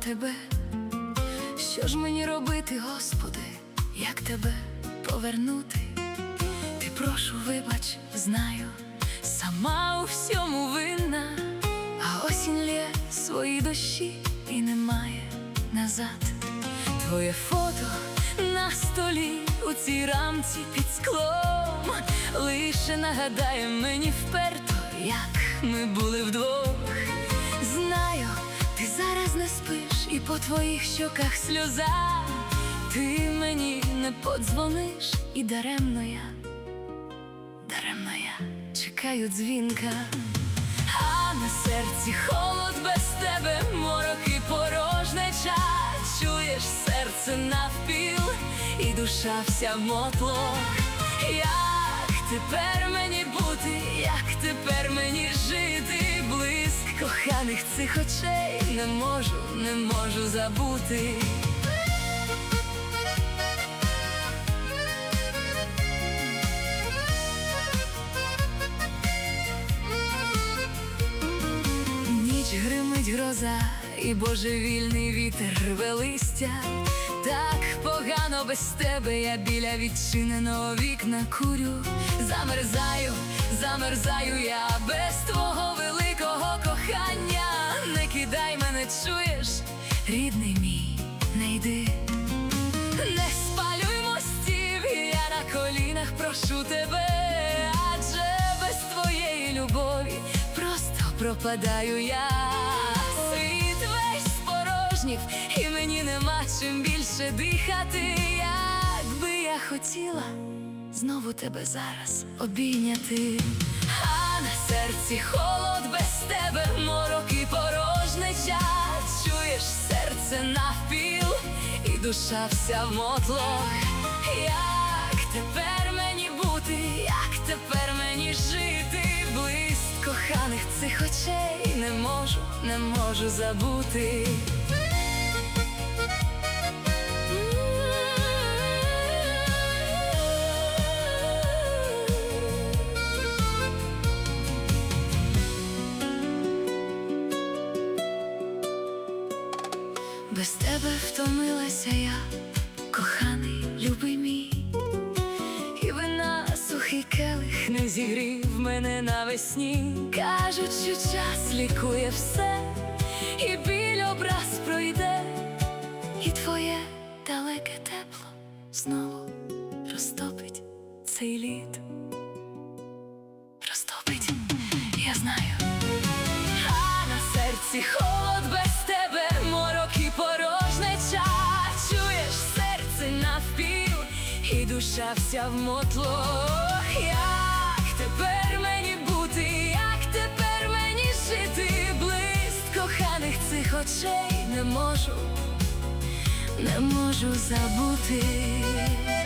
тебе. Що ж мені робити, Господи, як тебе повернути? Ти прошу, вибач, знаю, сама у всьому винна, а осінь лє свої дощі і немає назад. Твоє фото на столі у цій рамці під склом лише нагадає мені вперто, як ми були вдвох. Знаю, ти зараз не спиш, і по твоїх щоках сльоза. Ти мені не подзвониш, і даремно я чекаю дзвінка. А на серці холод без тебе, морок і порожнеча. Чуєш, серце навпіл, і душа вся в мотлох. Як тепер мені бути, як тепер мені жити? Блиск коханих цих очей не можу забути. Ніч гримить гроза, і божевільний вітер рве листя. Так погано без тебе, я біля відчиненого вікна курю. Замерзаю я без твого великого кохання. Не кидай мене, чуєш, рідний мій, не йди. Не спалюй мостів, я на колінах прошу тебе. Адже без твоєї любові просто пропадаю я. Світ весь спорожнів, і мені нема чим більше дихати. Якби я хотіла знову тебе зараз обійняти. А на серці холод без тебе, морок і порожнеча. Чуєш, серце навпіл, і душа вся в мотлох. Як тепер мені бути, як тепер мені жити? Блиск коханих цих очей не можу забути. Без тебе втомилася я, коханий, любий мій. І вина сухий келих не зігрів мене навесні. Кажуть, що час лікує все, і біль образ пройде, і твоє далеке тепло знову розтопить цей лід. Розтопить, я знаю. А на серці холод без тебе, морок і порожнеча. Чуєш, серце навпіл, і душа вся в мотлох. Як тепер мені бути, як тепер мені жити? Блиск коханих цих очей не можу забути.